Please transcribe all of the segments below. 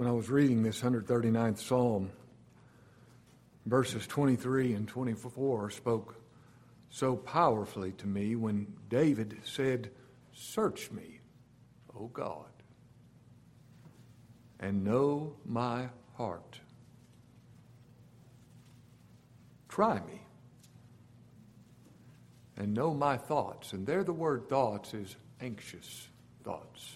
When I was reading this 139th Psalm, verses 23 and 24 spoke so powerfully to me when David said, "Search me, O God, and know my heart. Try me and know my thoughts." And there the word thoughts is anxious thoughts.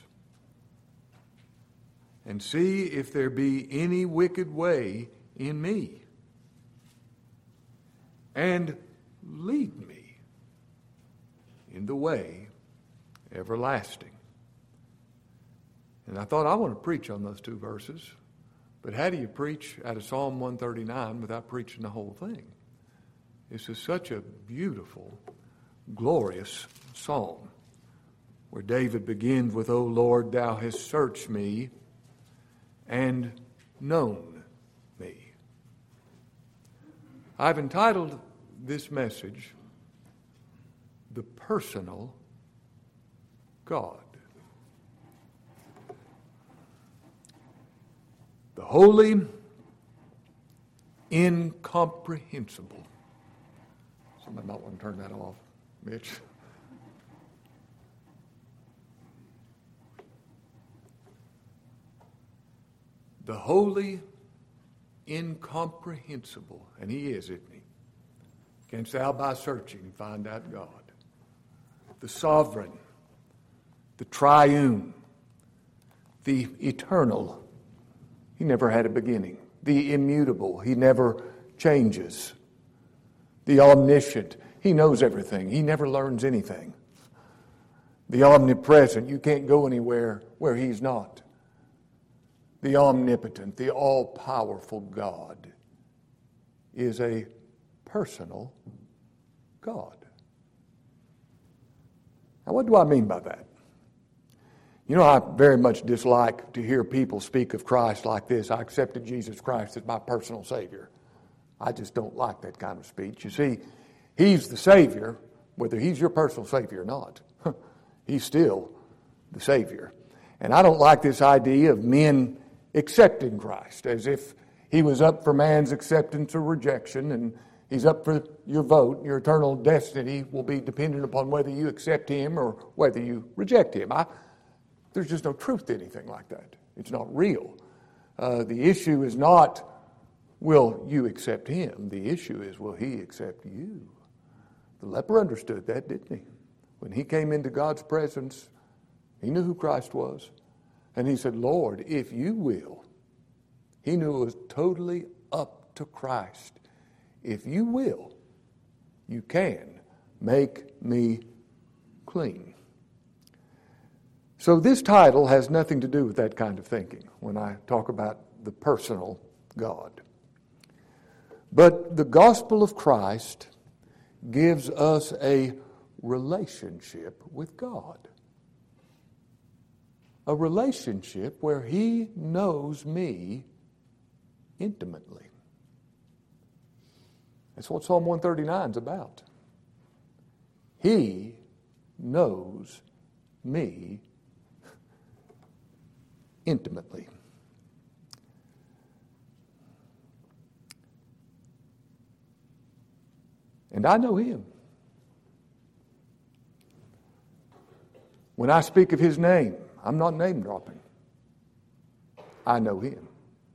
"And see if there be any wicked way in me. And lead me in the way everlasting." And I thought, I want to preach on those two verses. But how do you preach out of Psalm 139 without preaching the whole thing? This is such a beautiful, glorious psalm where David begins with, "O Lord, thou hast searched me and known me." I've entitled this message, "The Personal God." The holy, incomprehensible. Somebody might want to turn that off, Mitch. The holy, incomprehensible, and he is, isn't he? Canst thou by searching find out God? The sovereign, the triune, the eternal. He never had a beginning. The immutable, he never changes. The omniscient, he knows everything. He never learns anything. The omnipresent, you can't go anywhere where he's not. The omnipotent, the all-powerful God is a personal God. Now, what do I mean by that? You know, I very much dislike to hear people speak of Christ like this. I accepted Jesus Christ as my personal Savior. I just don't like that kind of speech. You see, he's the Savior, whether he's your personal Savior or not. He's still the Savior. And I don't like this idea of men accepting Christ as if he was up for man's acceptance or rejection, and he's up for your vote. Your eternal destiny will be dependent upon whether you accept him or whether you reject him. There's just no truth to anything like that. It's not real. The issue is not, will you accept him? The issue is, will he accept you? The leper understood that, didn't he? When he came into God's presence, he knew who Christ was. And he said, "Lord, if you will." He knew it was totally up to Christ. "If you will, you can make me clean." So this title has nothing to do with that kind of thinking when I talk about the personal God. But the gospel of Christ gives us a relationship with God. A relationship where he knows me intimately. That's what Psalm 139 is about. He knows me intimately. And I know him. When I speak of his name, I'm not name dropping. I know him.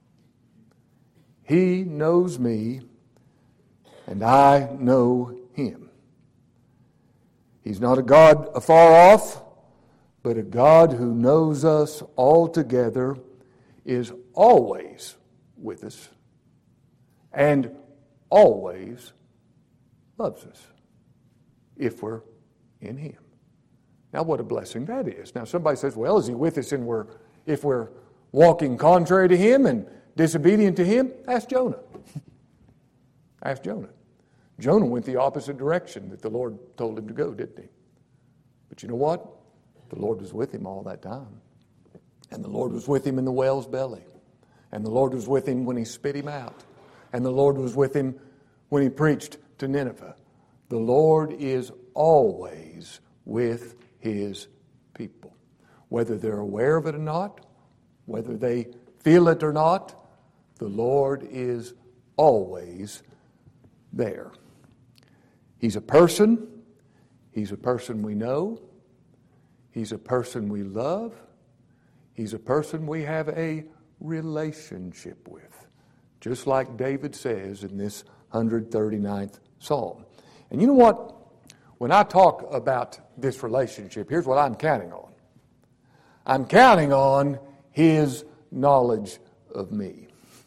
He knows me, and I know him. He's not a God afar off, but a God who knows us all together, is always with us, and always loves us if we're in him. Now, what a blessing that is. Now, somebody says, well, is he with us if we're walking contrary to him and disobedient to him? Ask Jonah. Ask Jonah. Jonah went the opposite direction that the Lord told him to go, didn't he? But you know what? The Lord was with him all that time. And the Lord was with him in the whale's belly. And the Lord was with him when he spit him out. And the Lord was with him when he preached to Nineveh. The Lord is always with his people. Whether they're aware of it or not, whether they feel it or not, the Lord is always there. He's a person. He's a person we know. He's a person we love. He's a person we have a relationship with, just like David says in this 139th Psalm. And you know what? When I talk about this relationship, here's what I'm counting on. I'm counting on His knowledge of me.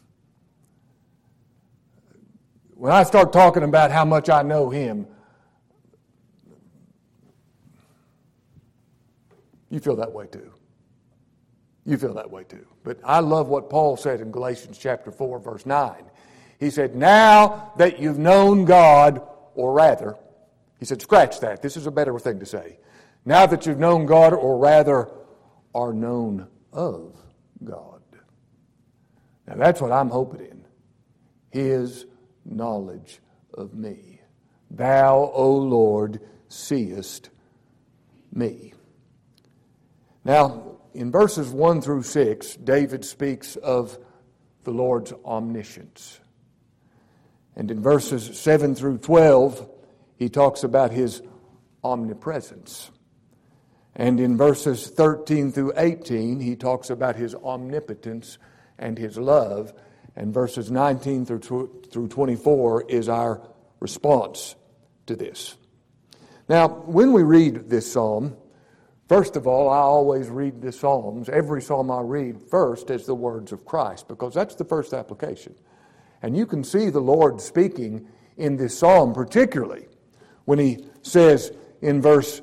When I start talking about how much I know Him, you feel that way too. You feel that way too. But I love what Paul said in Galatians chapter 4, verse 9. He said, now that you've known God, or rather, he said, scratch that. This is a better thing to say. Now that you've known God, or rather, are known of God. Now that's what I'm hoping in. His knowledge of me. Thou, O Lord, seest me. Now, in verses 1 through 6, David speaks of the Lord's omniscience. And in verses 7 through 12, he talks about His omnipresence. And in verses 13 through 18, he talks about His omnipotence and His love. And verses 19 through 24 is our response to this. Now, when we read this psalm, first of all, I always read the Psalms, every psalm I read first as the words of Christ, because that's the first application. And you can see the Lord speaking in this psalm, particularly when He says in verse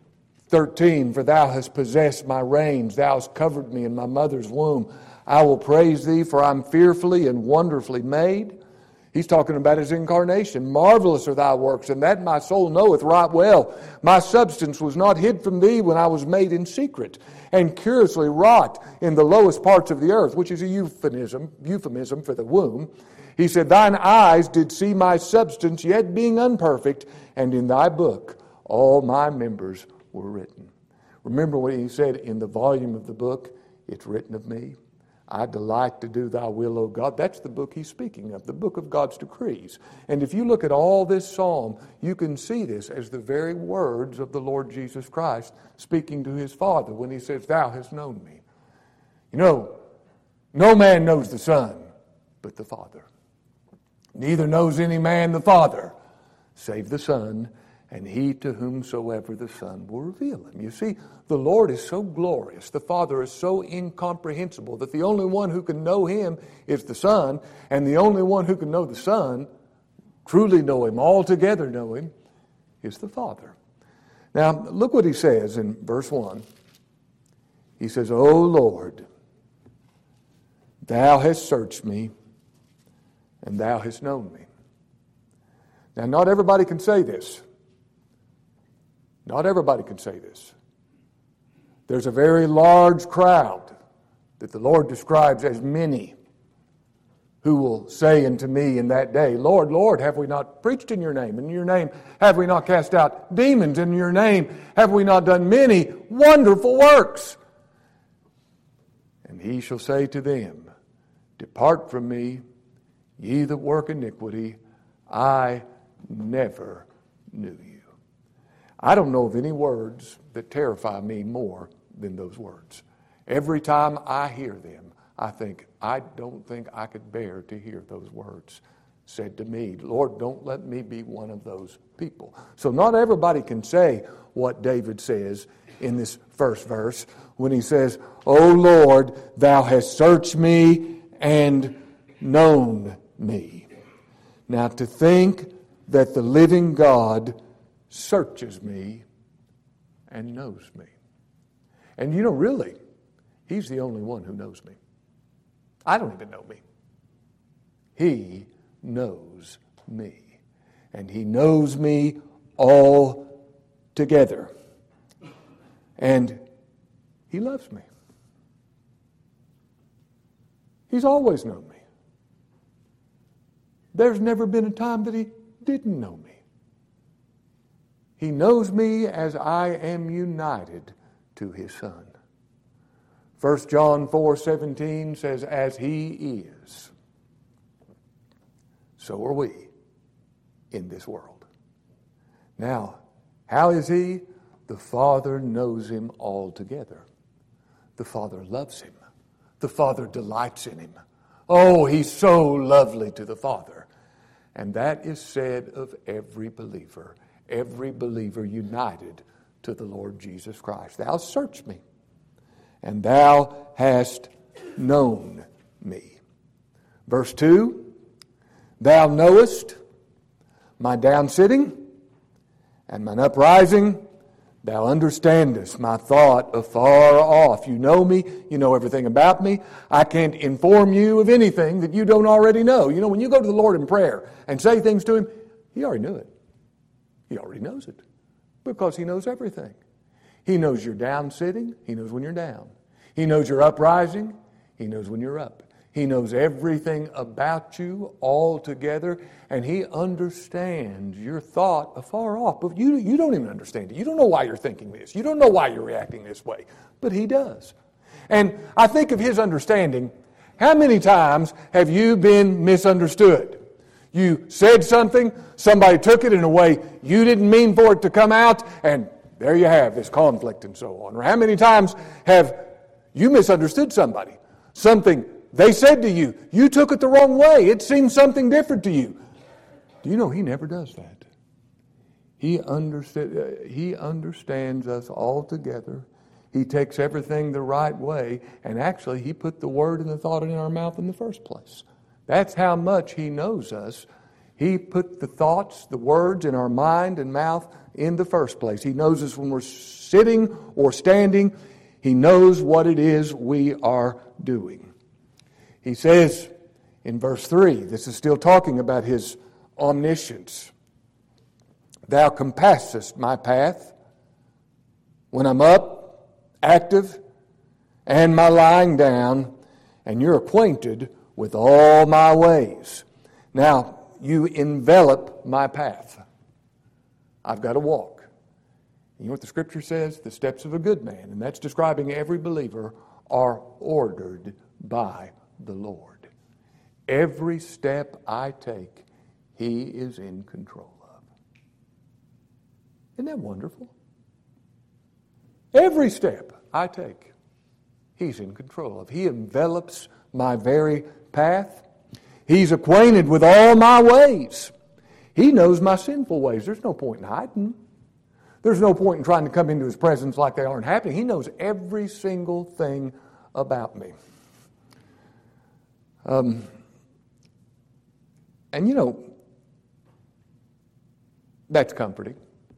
13, for Thou hast possessed my reins, Thou hast covered me in my mother's womb. I will praise Thee, for I'm fearfully and wonderfully made. He's talking about His incarnation. Marvelous are Thy works, and that my soul knoweth right well. My substance was not hid from Thee when I was made in secret, and curiously wrought in the lowest parts of the earth, which is a euphemism for the womb. He said, Thine eyes did see my substance, yet being unperfect, and in Thy book all my members were written. Remember what He said in the volume of the book, it's written of me. I delight to do Thy will, O God. That's the book he's speaking of, the book of God's decrees. And if you look at all this psalm, you can see this as the very words of the Lord Jesus Christ speaking to His Father when He says, Thou hast known me. You know, no man knows the Son but the Father. Neither knows any man the Father save the Son, and he to whomsoever the Son will reveal him. You see, the Lord is so glorious, the Father is so incomprehensible, that the only one who can know Him is the Son, and the only one who can know the Son, truly know Him, altogether know Him, is the Father. Now, look what He says in verse 1. He says, O Lord, Thou hast searched me, and Thou hast known me. Now, not everybody can say this. Not everybody can say this. There's a very large crowd that the Lord describes as many who will say unto me in that day, Lord, Lord, have we not preached in Your name? In Your name have we not cast out demons? In Your name have we not done many wonderful works? And He shall say to them, Depart from me, ye that work iniquity, I never knew you. I don't know of any words that terrify me more than those words. Every time I hear them, I think, I don't think I could bear to hear those words said to me. Lord, don't let me be one of those people. So not everybody can say what David says in this first verse when he says, O Lord, Thou hast searched me and known me. Now to think that the living God searches me and knows me. And you know, really, He's the only one who knows me. I don't even know me. He knows me. And He knows me all together. And He loves me. He's always known me. There's never been a time that He didn't know me. He knows me as I am united to His Son. 1 John 4:17 says, as He is, so are we in this world. Now, how is He? The Father knows Him altogether. The Father loves Him. The Father delights in Him. Oh, He's so lovely to the Father. And that is said of every believer united to the Lord Jesus Christ. Thou search me, and thou hast known me. Verse 2, thou knowest my down sitting and mine uprising. Thou understandest my thought afar off. You know me. You know everything about me. I can't inform you of anything that you don't already know. You know, when you go to the Lord in prayer and say things to Him, He already knew it. He already knows it because He knows everything. He knows you're down sitting. He knows when you're down. He knows you're uprising. He knows when you're up. He knows everything about you altogether, and He understands your thought afar off. But you don't even understand it. You don't know why you're thinking this. You don't know why you're reacting this way. But He does. And I think of His understanding. How many times have you been misunderstood? You said something, somebody took it in a way you didn't mean for it to come out, and there you have this conflict and so on. Or how many times have you misunderstood somebody? Something they said to you, you took it the wrong way. It seemed something different to you. Do you know He never does that? He understands us all together. He takes everything the right way, and actually He put the word and the thought in our mouth in the first place. That's how much He knows us. He put the thoughts, the words in our mind and mouth in the first place. He knows us when we're sitting or standing. He knows what it is we are doing. He says in verse 3, this is still talking about His omniscience. Thou compassest my path when I'm up, active, and my lying down, and you're acquainted with all my ways. Now, you envelop my path. I've got to walk. You know what the Scripture says? The steps of a good man, and that's describing every believer, are ordered by the Lord. Every step I take, He is in control of. Isn't that wonderful? Every step I take, He's in control of. He envelops my very path. He's acquainted with all my ways. He knows my sinful ways. There's no point in hiding. There's no point in trying to come into His presence like they aren't happening. He knows every single thing about me. And you know, that's comforting.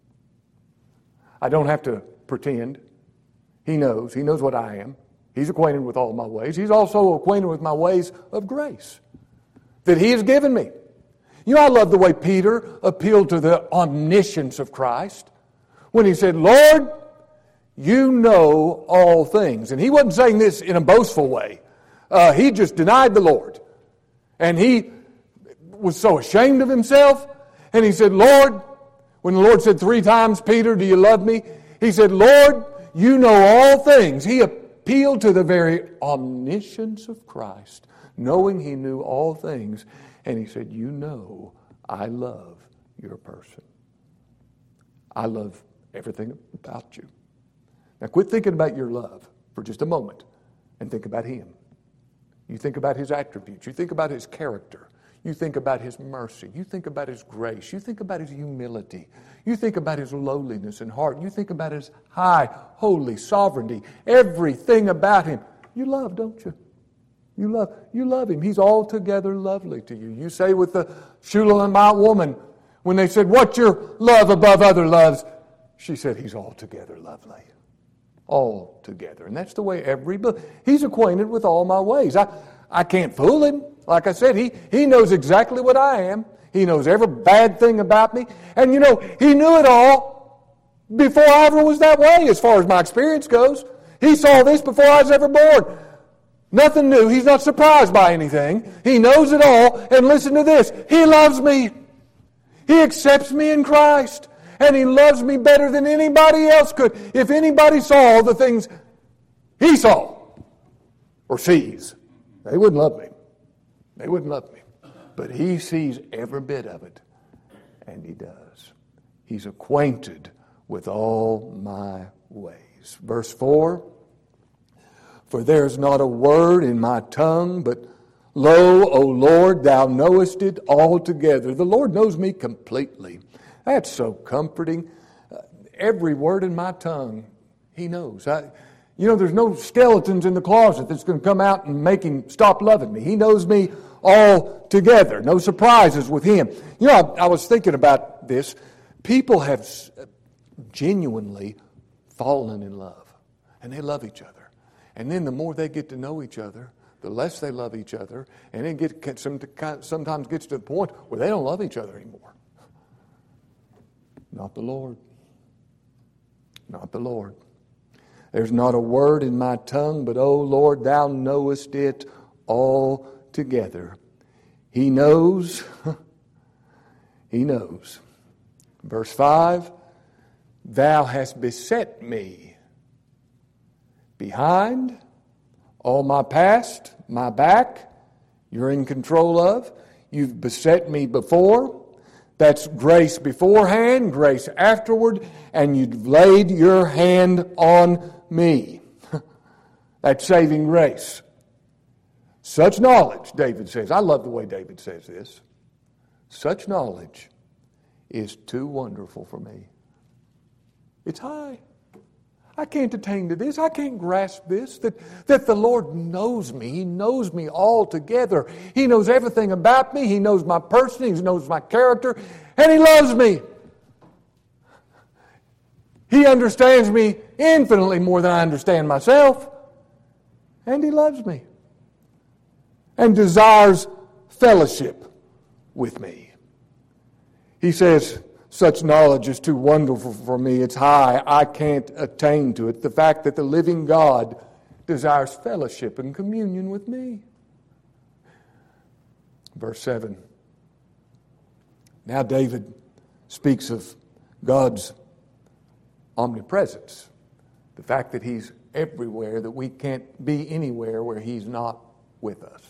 I don't have to pretend. He knows. He knows what I am. He's acquainted with all my ways. He's also acquainted with my ways of grace that He has given me. You know, I love the way Peter appealed to the omniscience of Christ when he said, Lord, you know all things. And he wasn't saying this in a boastful way. He just denied the Lord. And he was so ashamed of himself. And he said, Lord, when the Lord said 3 times, Peter, do you love me? He said, Lord, you know all things. He appealed to the very omniscience of Christ, knowing He knew all things. And He said, you know I love your person. I love everything about you. Now quit thinking about your love for just a moment and think about Him. You think about His attributes. You think about His character. You think about His mercy. You think about His grace. You think about His humility. You think about His lowliness in heart. You think about His high, holy sovereignty. Everything about Him. You love, don't you? You love Him. He's altogether lovely to you. You say with the Shulamite woman, when they said, what's your love above other loves? She said, He's altogether lovely. Altogether. And that's the way He's acquainted with all my ways. I can't fool Him. Like I said, he knows exactly what I am. He knows every bad thing about me. And you know, He knew it all before I ever was that way as far as my experience goes. He saw this before I was ever born. Nothing new. He's not surprised by anything. He knows it all. And listen to this. He loves me. He accepts me in Christ. And He loves me better than anybody else could. If anybody saw the things He saw, or sees. They wouldn't love me. They wouldn't love me. But He sees every bit of it, and He does. He's acquainted with all my ways. Verse 4, for there is not a word in my tongue, but lo, O Lord, thou knowest it altogether. The Lord knows me completely. That's so comforting. Every word in my tongue, He knows. There's no skeletons in the closet that's going to come out and make Him stop loving me. He knows me all together. No surprises with Him. I was thinking about this. People have genuinely fallen in love, and they love each other. And then the more they get to know each other, the less they love each other, and it sometimes gets to the point where they don't love each other anymore. Not the Lord. Not the Lord. There's not a word in my tongue, but, O Lord, thou knowest it all together. He knows. He knows. Verse 5, thou hast beset me behind, all my past, my back, you're in control of. You've beset me before. That's grace beforehand, grace afterward, and you've laid your hand on me. That's saving grace. Such knowledge, David says. I love the way David says this. Such knowledge is too wonderful for me. It's high. I can't attain to this. I can't grasp this, that the Lord knows me. He knows me altogether. He knows everything about me. He knows my person. He knows my character. And He loves me. He understands me infinitely more than I understand myself. And He loves me. And desires fellowship with me. He says, such knowledge is too wonderful for me. It's high. I can't attain to it. The fact that the living God desires fellowship and communion with me. Verse 7. Now David speaks of God's omnipresence. The fact that He's everywhere, that we can't be anywhere where He's not with us.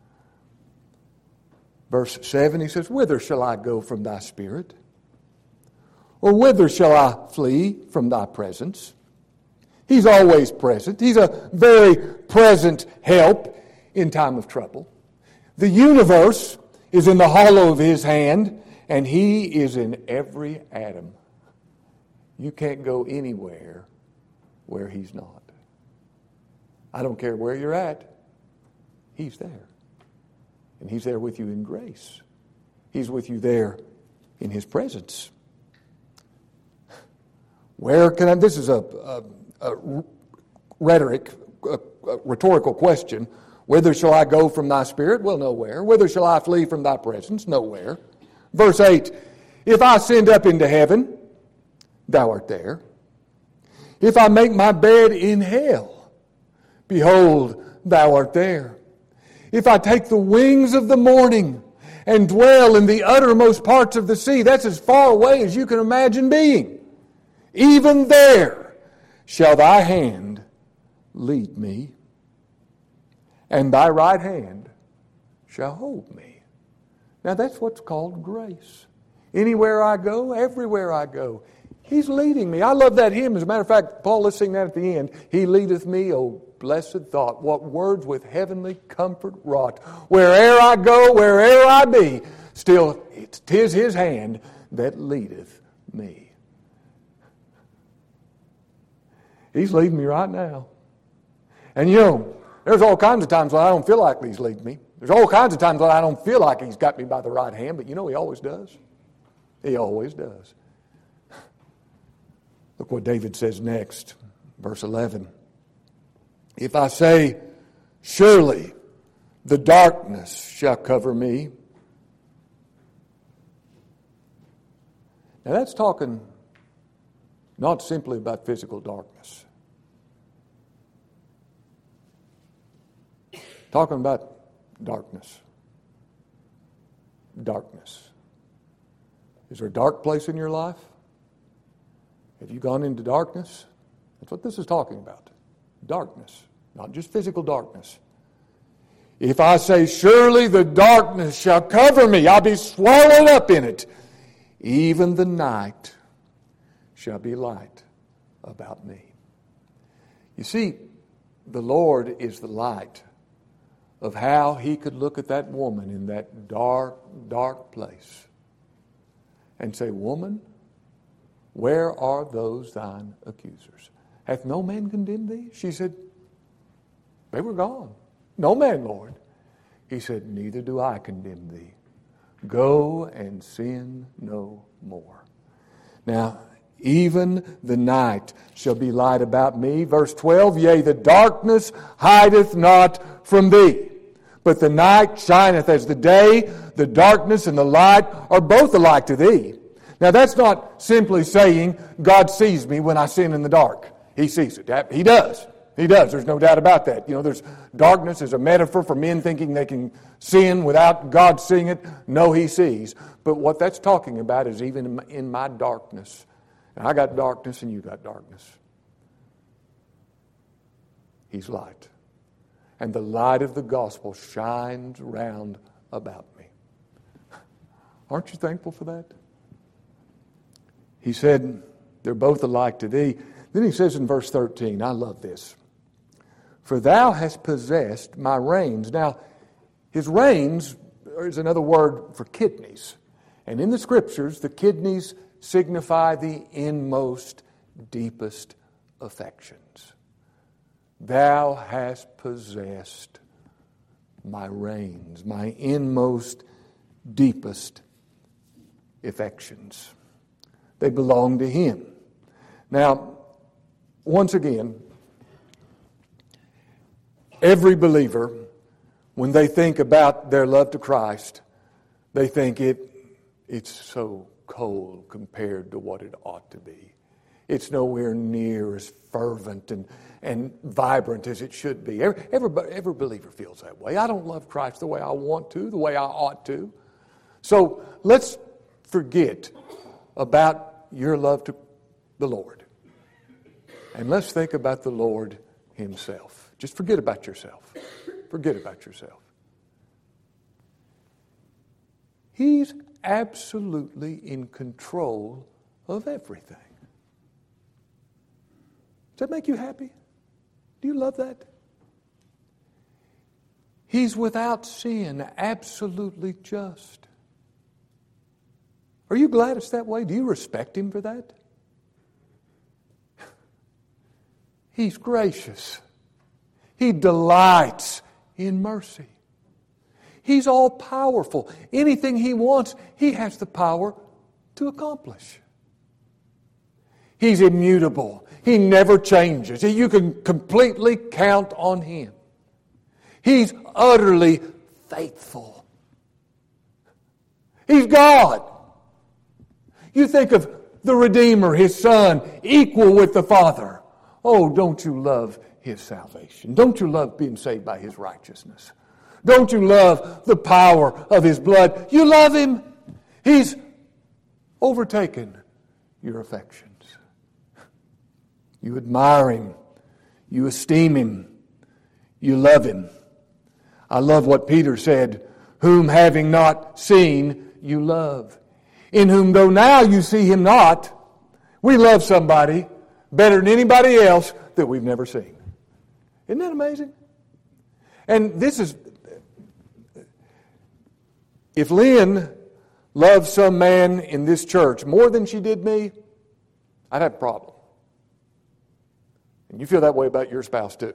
Verse 7, he says, whither shall I go from thy spirit? Or whither shall I flee from thy presence? He's always present. He's a very present help in time of trouble. The universe is in the hollow of His hand, and He is in every atom. You can't go anywhere where He's not. I don't care where you're at. He's there. And He's there with you in grace. He's with you there in His presence. Where can I? This is a rhetorical question. Whither shall I go from thy spirit? Well, nowhere. Whither shall I flee from thy presence? Nowhere. Verse 8, if I ascend up into heaven, thou art there. If I make my bed in hell, behold, thou art there. If I take the wings of the morning and dwell in the uttermost parts of the sea, that's as far away as you can imagine being. Even there shall thy hand lead me, and thy right hand shall hold me. Now that's what's called grace. Anywhere I go, everywhere I go, He's leading me. I love that hymn. As a matter of fact, Paul, let's sing that at the end. He leadeth me, O blessed thought, what words with heavenly comfort wrought. Where'er I go, where'er I be, still 'tis His hand that leadeth me. He's leading me right now. And there's all kinds of times when I don't feel like He's leading me. There's all kinds of times when I don't feel like He's got me by the right hand, but He always does. He always does. Look what David says next, verse 11. If I say, surely the darkness shall cover me. Now that's talking not simply about physical darkness. Talking about darkness. Darkness. Is there a dark place in your life? Have you gone into darkness? That's what this is talking about. Darkness. Not just physical darkness, If I say, surely the darkness shall cover me, I'll be swallowed up in it. Even the night shall be light about me. You see, the Lord is the light of how He could look at that woman in that dark, dark place and say, woman, where are those thine accusers? Hath no man condemned thee? She said, they were gone. No man, Lord. He said, neither do I condemn thee. Go and sin no more. Now, even the night shall be light about me. Verse 12, yea, the darkness hideth not from thee. But the night shineth as the day, the darkness and the light are both alike to thee. Now that's not simply saying God sees me when I sin in the dark. He sees it. He does. He does. There's no doubt about that. There's darkness is a metaphor for men thinking they can sin without God seeing it. No, He sees. But what that's talking about is even in my darkness. And I got darkness and you got darkness. He's light. And the light of the gospel shines round about me. Aren't you thankful for that? He said, they're both alike to thee. Then he says in verse 13, I love this. For thou hast possessed my reins. Now, his reins is another word for kidneys. And in the Scriptures, the kidneys signify the inmost, deepest affections. Thou hast possessed my reins, my inmost, deepest affections. They belong to Him. Now, once again, every believer, when they think about their love to Christ, they think it's so cold compared to what it ought to be. It's nowhere near as fervent and vibrant as it should be. Every believer feels that way. I don't love Christ the way I want to, the way I ought to. So let's forget about your love to the Lord. And let's think about the Lord Himself. Just forget about yourself. Forget about yourself. He's absolutely in control of everything. Does that make you happy? Do you love that? He's without sin, absolutely just. Are you glad it's that way? Do you respect Him for that? He's gracious. He delights in mercy. He's all powerful. Anything He wants, He has the power to accomplish. He's immutable. He never changes. You can completely count on Him. He's utterly faithful. He's God. You think of the Redeemer, His Son, equal with the Father. Oh, don't you love His salvation? Don't you love being saved by His righteousness? Don't you love the power of His blood? You love Him. He's overtaken your affections. You admire Him. You esteem Him. You love Him. I love what Peter said, whom having not seen, you love. In whom though now you see Him not, we love somebody better than anybody else that we've never seen. Isn't that amazing? And this is, if Lynn loved some man in this church more than she did me, I'd have a problem. And you feel that way about your spouse too.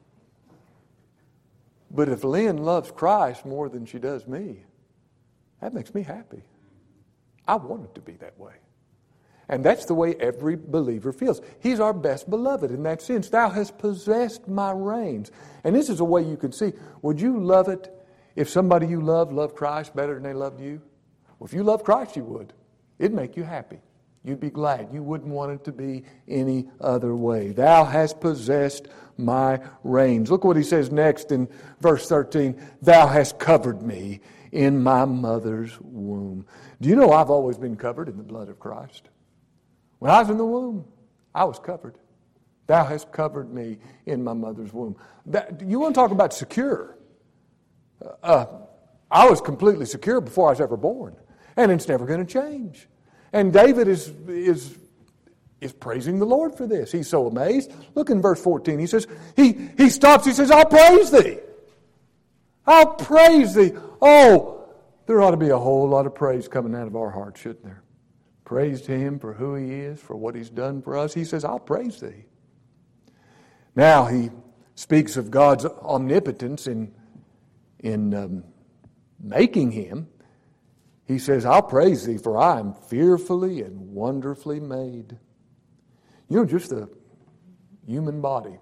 But if Lynn loves Christ more than she does me, that makes me happy. I want it to be that way. And that's the way every believer feels. He's our best beloved in that sense. Thou hast possessed my reins. And this is a way you can see. Would you love it if somebody you loved Christ better than they loved you? Well, if you love Christ, you would. It'd make you happy. You'd be glad. You wouldn't want it to be any other way. Thou hast possessed my reins. Look what he says next in verse 13. Thou hast covered me in my mother's womb. Do you know I've always been covered in the blood of Christ? When I was in the womb, I was covered. Thou hast covered me in my mother's womb. You want to talk about secure? I was completely secure before I was ever born, and it's never going to change. And David is praising the Lord for this. He's so amazed. Look in verse 14. He says, he stops, he says, I'll praise thee. I'll praise thee. Oh, there ought to be a whole lot of praise coming out of our hearts, shouldn't there? Praise to Him for who He is, for what He's done for us. He says, I'll praise thee. Now he speaks of God's omnipotence in making him. He says, I'll praise thee, for I am fearfully and wonderfully made. You know, just the human body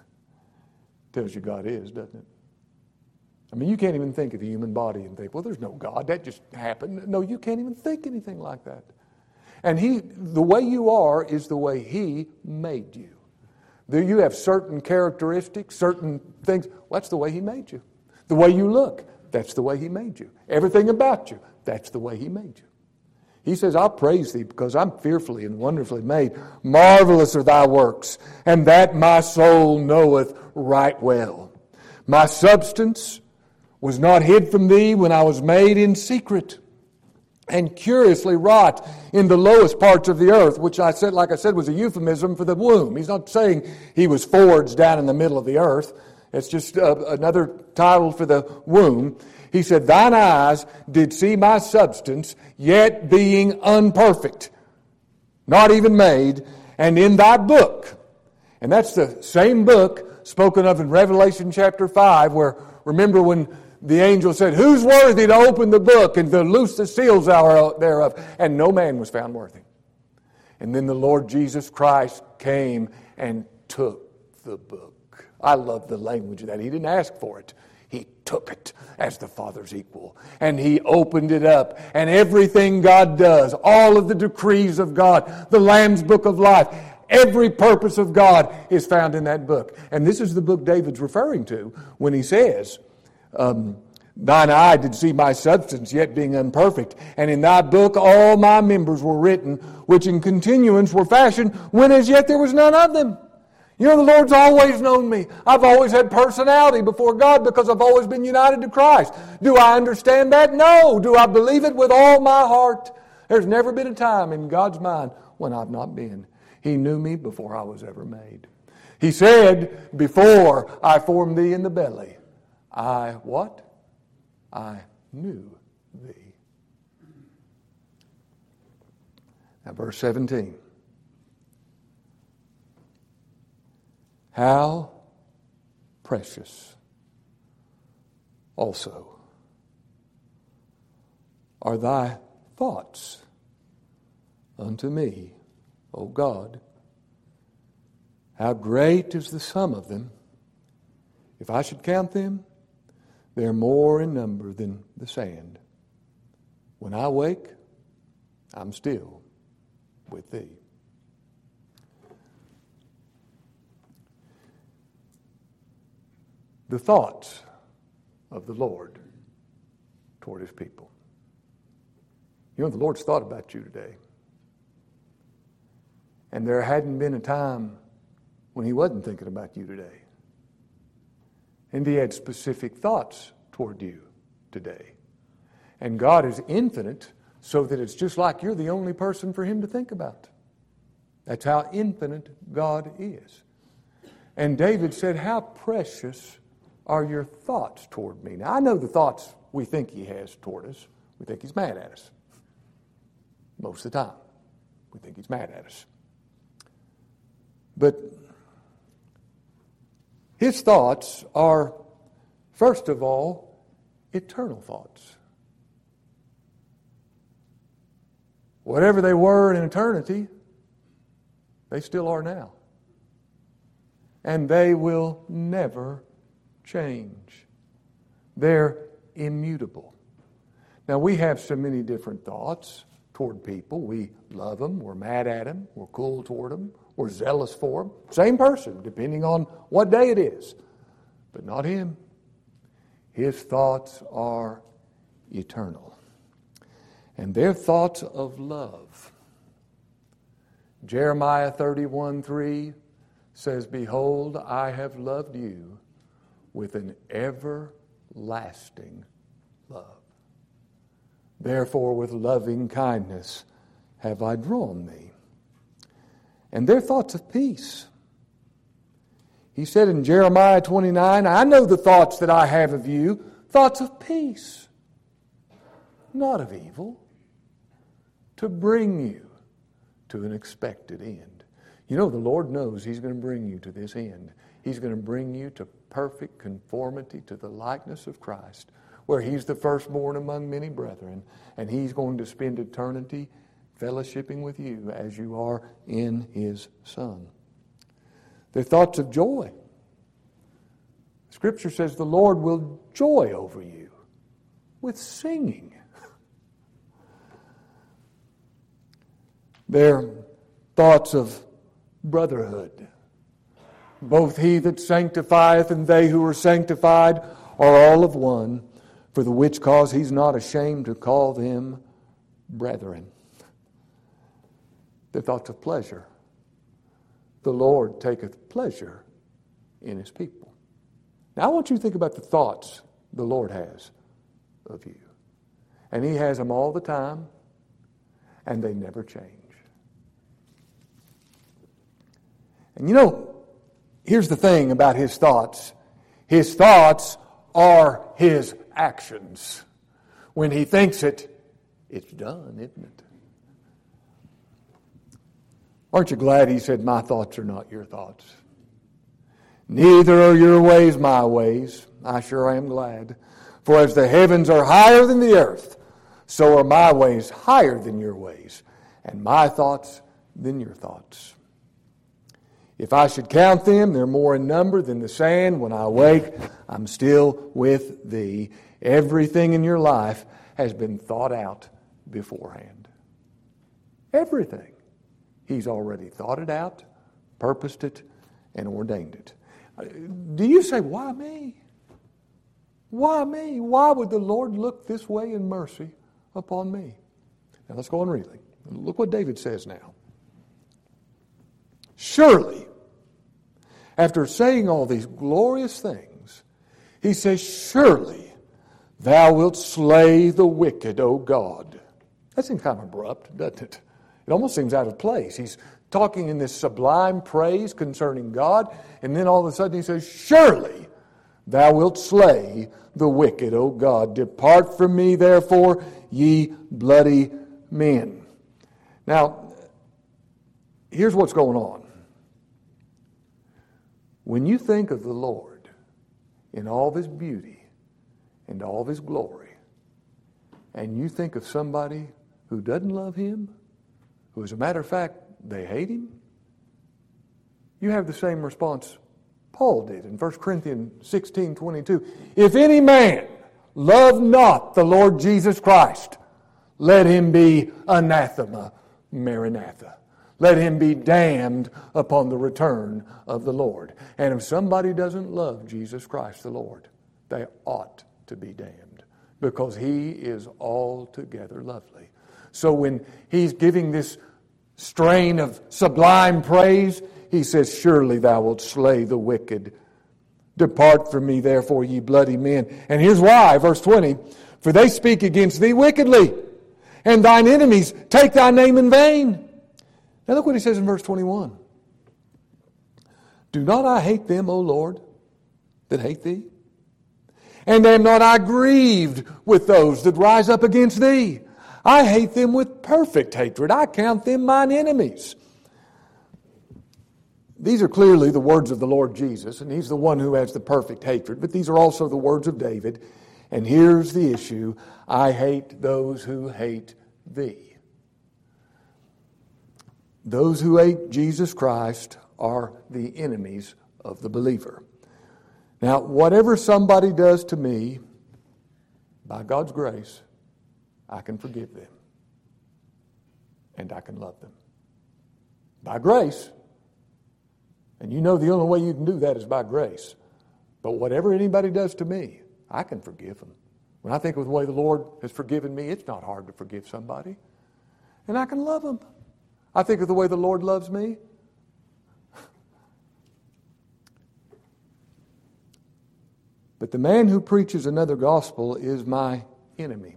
tells you God is, doesn't it? I mean, you can't even think of the human body and think, well, there's no God. That just happened. No, you can't even think anything like that. And the way you are is the way He made you. You have certain characteristics, certain things. Well, that's the way He made you. The way you look, that's the way He made you. Everything about you, that's the way He made you. He says, I'll praise thee because I'm fearfully and wonderfully made. Marvelous are thy works, and that my soul knoweth right well. My substance was not hid from thee when I was made in secret, and curiously wrought in the lowest parts of the earth, which like I said, was a euphemism for the womb. He's not saying he was forged down in the middle of the earth. It's just another title for the womb. He said, thine eyes did see my substance, yet being unperfect, not even made, and in thy book. And that's the same book spoken of in Revelation chapter 5, where, remember when the angel said, who's worthy to open the book and to loose the seals thereof? And no man was found worthy. And then the Lord Jesus Christ came and took the book. I love the language of that. He didn't ask for it. He took it as the Father's equal. And He opened it up. And everything God does, all of the decrees of God, the Lamb's book of life, every purpose of God is found in that book. And this is the book David's referring to when he says, thine eye did see my substance, yet being unperfect. And in thy book all my members were written, which in continuance were fashioned, when as yet there was none of them. You know, the Lord's always known me. I've always had personality before God because I've always been united to Christ. Do I understand that? No. Do I believe it with all my heart? There's never been a time in God's mind when I've not been. He knew me before I was ever made. He said, before I formed thee in the belly, I knew thee. Now verse 17. How precious also are thy thoughts unto me, O God. How great is the sum of them. If I should count them, they're more in number than the sand. When I wake, I'm still with thee. The thoughts of the Lord toward His people. You know, the Lord's thought about you today. And there hadn't been a time when He wasn't thinking about you today. And He had specific thoughts toward you today. And God is infinite, so that it's just like you're the only person for Him to think about. That's how infinite God is. And David said, how precious are your thoughts toward me? Now, I know the thoughts we think He has toward us. We think He's mad at us. Most of the time, we think He's mad at us. But His thoughts are, first of all, eternal thoughts. Whatever they were in eternity, they still are now. And they will never change. They're immutable. Now, we have so many different thoughts toward people. We love them, we're mad at them, we're cool toward them, we're zealous for them. Same person, depending on what day it is. But not Him. His thoughts are eternal. And they're thoughts of love. Jeremiah 31:3 says, behold, I have loved you with an everlasting lasting love. Therefore, with loving kindness have I drawn thee. And their thoughts of peace. He said in Jeremiah 29, I know the thoughts that I have of you, thoughts of peace, not of evil, to bring you to an expected end. You know, the Lord knows He's going to bring you to this end. He's going to bring you to perfect conformity to the likeness of Christ, where He's the firstborn among many brethren, and He's going to spend eternity fellowshipping with you as you are in His Son. Their thoughts of joy. Scripture says the Lord will joy over you with singing. Their thoughts of brotherhood. Both He that sanctifieth and they who are sanctified are all of one, for the which cause He's not ashamed to call them brethren. Their thoughts of pleasure. The Lord taketh pleasure in His people. Now I want you to think about the thoughts the Lord has of you. And He has them all the time, and they never change. And you know, here's the thing about His thoughts. His thoughts are His actions. When He thinks it, it's done, isn't it? Aren't you glad He said, my thoughts are not your thoughts? Neither are your ways my ways. I sure am glad. For as the heavens are higher than the earth, so are my ways higher than your ways, and my thoughts than your thoughts. If I should count them, they're more in number than the sand. When I wake, I'm still with thee. Everything in your life has been thought out beforehand. Everything. He's already thought it out, purposed it, and ordained it. Do you say, why me? Why me? Why would the Lord look this way in mercy upon me? Now let's go on reading. Look what David says now. Surely, after saying all these glorious things, he says, surely thou wilt slay the wicked, O God. That seems kind of abrupt, doesn't it? It almost seems out of place. He's talking in this sublime praise concerning God, and then all of a sudden he says, surely thou wilt slay the wicked, O God. Depart from me, therefore, ye bloody men. Now, here's what's going on. When you think of the Lord in all of His beauty and all of His glory, and you think of somebody who doesn't love Him, who, as a matter of fact, they hate Him, you have the same response Paul did in 1 Corinthians 16:22. If any man love not the Lord Jesus Christ, let him be anathema, maranatha. Let him be damned upon the return of the Lord. And if somebody doesn't love Jesus Christ the Lord, they ought to be damned, because He is altogether lovely. So when He's giving this strain of sublime praise, He says, surely thou wilt slay the wicked. Depart from me, therefore, ye bloody men. And here's why, verse 20. For they speak against thee wickedly, and thine enemies take thy name in vain. Now look what He says in verse 21. Do not I hate them, O Lord, that hate thee? And am not I grieved with those that rise up against thee? I hate them with perfect hatred. I count them mine enemies. These are clearly the words of the Lord Jesus, and He's the one who has the perfect hatred. But these are also the words of David. And here's the issue. I hate those who hate thee. Those who hate Jesus Christ are the enemies of the believer. Now, whatever somebody does to me, by God's grace, I can forgive them. And I can love them. By grace. And you know the only way you can do that is by grace. But whatever anybody does to me, I can forgive them. When I think of the way the Lord has forgiven me, it's not hard to forgive somebody. And I can love them. I think of the way the Lord loves me. But the man who preaches another gospel is my enemy.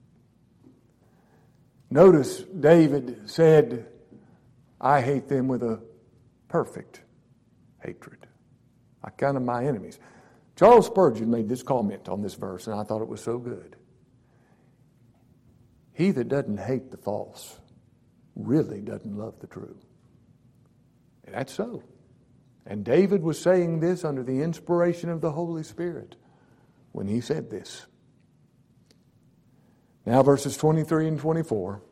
Notice David said, I hate them with a perfect hatred. I count them my enemies. Charles Spurgeon made this comment on this verse, and I thought it was so good. He that doesn't hate the false really doesn't love the true. And that's so. And David was saying this under the inspiration of the Holy Spirit when he said this. Now verses 23 and 24.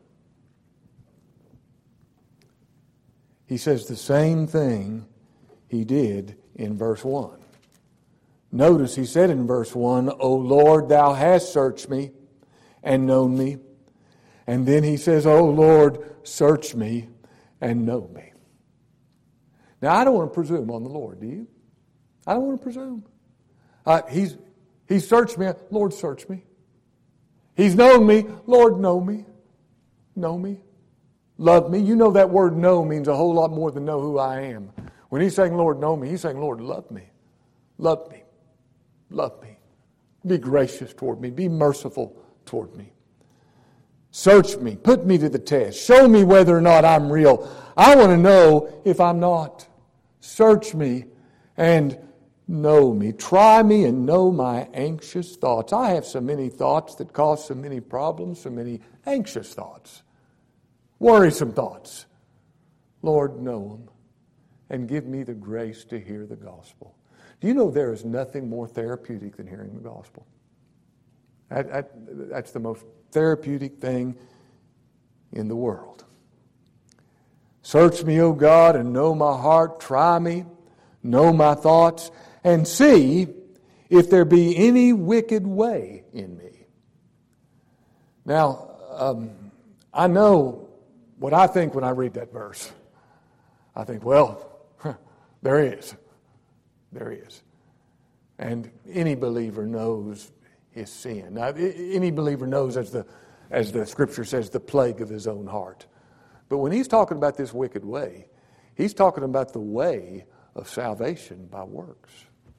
He says the same thing he did in verse 1. Notice he said in verse 1, O Lord, thou hast searched me and known me. And then he says, O Lord, search me and know me. Now, I don't want to presume on the Lord, do you? I don't want to presume. He's searched me. Lord, search me. He's known me. Lord, know me. Know me. Love me. You know that word know means a whole lot more than know who I am. When he's saying, Lord, know me, he's saying, Lord, love me. Love me. Love me. Be gracious toward me. Be merciful toward me. Search me. Put me to the test. Show me whether or not I'm real. I want to know if I'm not. Search me and know me. Try me and know my anxious thoughts. I have so many thoughts that cause so many problems, so many anxious thoughts, worrisome thoughts. Lord, know them and give me the grace to hear the gospel. Do you know there is nothing more therapeutic than hearing the gospel? That's the most therapeutic thing in the world. Search me, O God, and know my heart. Try me, know my thoughts, and see if there be any wicked way in me. Now, I know what I think when I read that verse. I think, well, there is. There is. And any believer knows his sin. Now, any believer knows, as the Scripture says, the plague of his own heart. But when he's talking about this wicked way, he's talking about the way of salvation by works.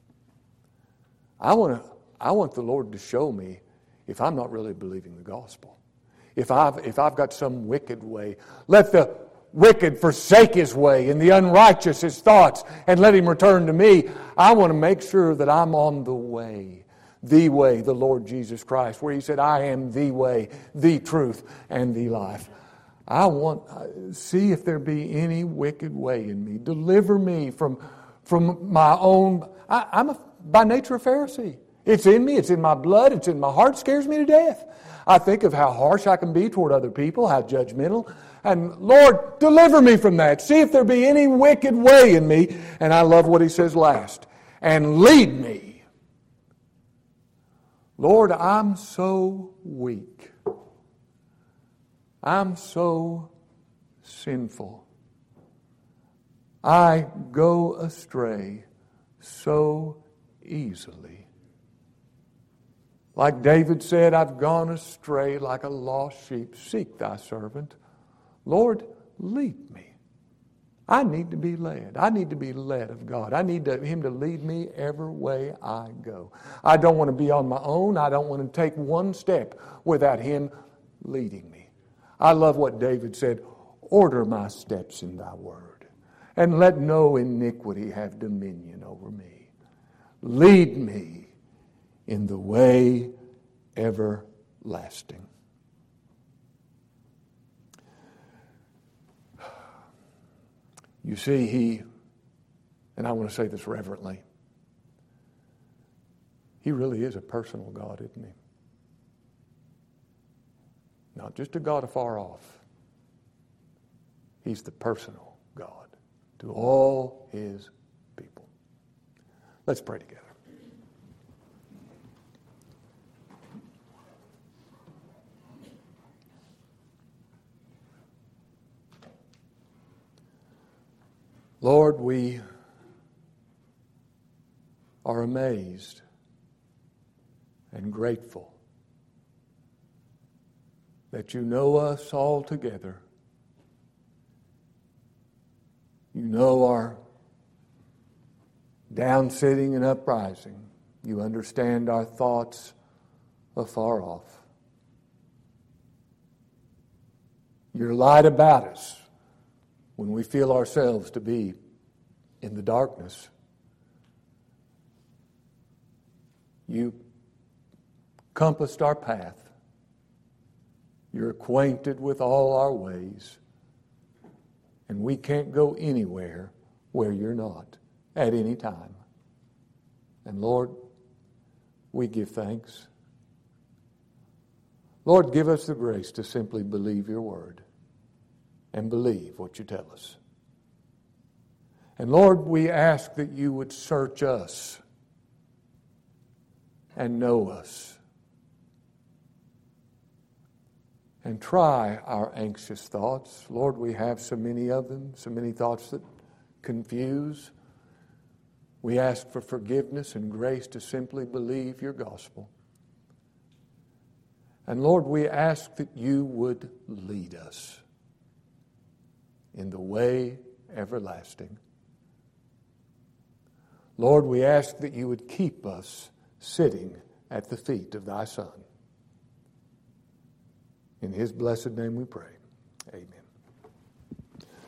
I want the Lord to show me if I'm not really believing the gospel. If I've got some wicked way, let the wicked forsake his way and the unrighteous his thoughts and let him return to me. I want to make sure that I'm on the way, the Lord Jesus Christ, where he said, I am the way, the truth, and the life. I want, see if there be any wicked way in me. Deliver me from my own. I'm by nature a Pharisee. It's in me. It's in my blood. It's in my heart. It scares me to death. I think of how harsh I can be toward other people, how judgmental. And Lord, deliver me from that. See if there be any wicked way in me. And I love what he says last. And lead me. Lord, I'm so weak. I'm so sinful. I go astray so easily. Like David said, I've gone astray like a lost sheep. Seek thy servant. Lord, lead me. I need to be led. I need to be led of God. I need him to lead me every way I go. I don't want to be on my own. I don't want to take one step without him leading me. I love what David said, order my steps in thy word, and let no iniquity have dominion over me. Lead me in the way everlasting. You see, and I want to say this reverently, he really is a personal God, isn't he? Not just a God afar off. He's the personal God to all his people. Let's pray together. Lord, we are amazed and grateful that you know us all together. You know our down sitting and uprising. You understand our thoughts afar off. Your light about us when we feel ourselves to be in the darkness. You compassed our path. You're acquainted with all our ways. And we can't go anywhere where you're not at any time. And Lord, we give thanks. Lord, give us the grace to simply believe your word and believe what you tell us. And Lord, we ask that you would search us and know us and try our anxious thoughts. Lord, we have so many of them, so many thoughts that confuse. We ask for forgiveness and grace to simply believe your gospel. And Lord, we ask that you would lead us in the way everlasting. Lord, we ask that you would keep us sitting at the feet of thy Son. In his blessed name we pray. Amen.